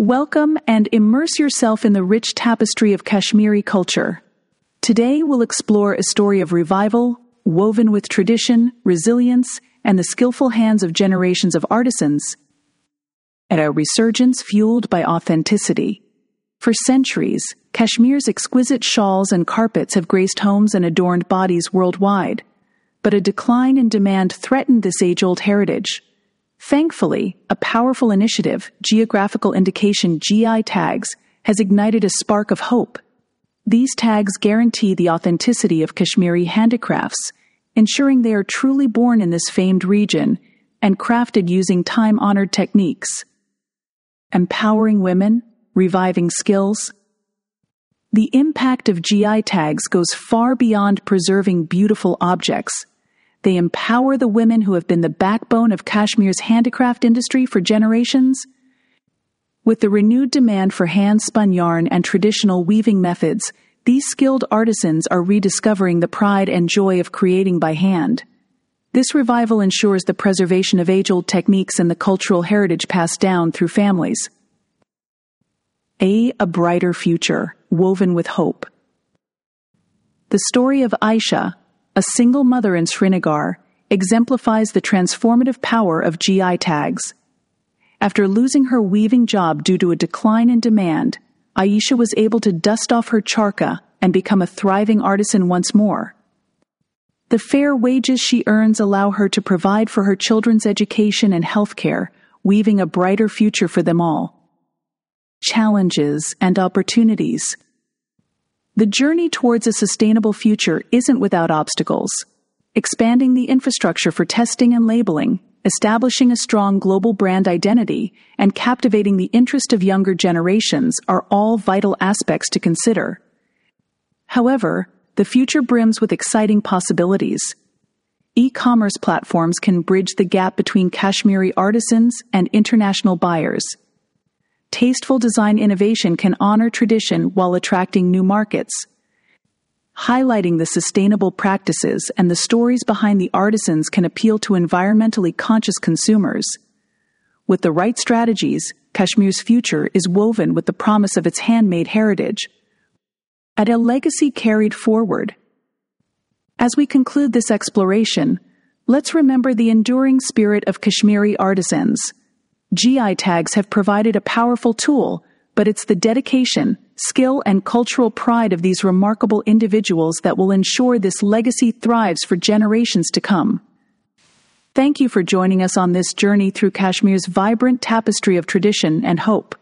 Welcome and immerse yourself in the rich tapestry of Kashmiri culture. Today we'll explore a story of revival, woven with tradition, resilience, and the skillful hands of generations of artisans, and a resurgence fueled by authenticity. For centuries, Kashmir's exquisite shawls and carpets have graced homes and adorned bodies worldwide, but a decline in demand threatened this age-old heritage. Thankfully, a powerful initiative, Geographical Indication GI tags, has ignited a spark of hope. These tags guarantee the authenticity of Kashmiri handicrafts, ensuring they are truly born in this famed region and crafted using time-honored techniques. Empowering women, reviving skills. The impact of GI tags goes far beyond preserving beautiful objects. They empower the women who have been the backbone of Kashmir's handicraft industry for generations. With the renewed demand for hand-spun yarn and traditional weaving methods, these skilled artisans are rediscovering the pride and joy of creating by hand. This revival ensures the preservation of age-old techniques and the cultural heritage passed down through families. A brighter future, woven with hope. The story of Aisha, a single mother in Srinagar, exemplifies the transformative power of GI tags. After losing her weaving job due to a decline in demand, Aisha was able to dust off her charkha and become a thriving artisan once more. The fair wages she earns allow her to provide for her children's education and health care, weaving a brighter future for them all. Challenges and opportunities. The journey towards a sustainable future isn't without obstacles. Expanding the infrastructure for testing and labeling, establishing a strong global brand identity, and captivating the interest of younger generations are all vital aspects to consider. However, the future brims with exciting possibilities. E-commerce platforms can bridge the gap between Kashmiri artisans and international buyers. Tasteful design innovation can honor tradition while attracting new markets. Highlighting the sustainable practices and the stories behind the artisans can appeal to environmentally conscious consumers. With the right strategies, Kashmir's future is woven with the promise of its handmade heritage, and a legacy carried forward. As we conclude this exploration, let's remember the enduring spirit of Kashmiri artisans. GI tags have provided a powerful tool, but it's the dedication, skill, and cultural pride of these remarkable individuals that will ensure this legacy thrives for generations to come. Thank you for joining us on this journey through Kashmir's vibrant tapestry of tradition and hope.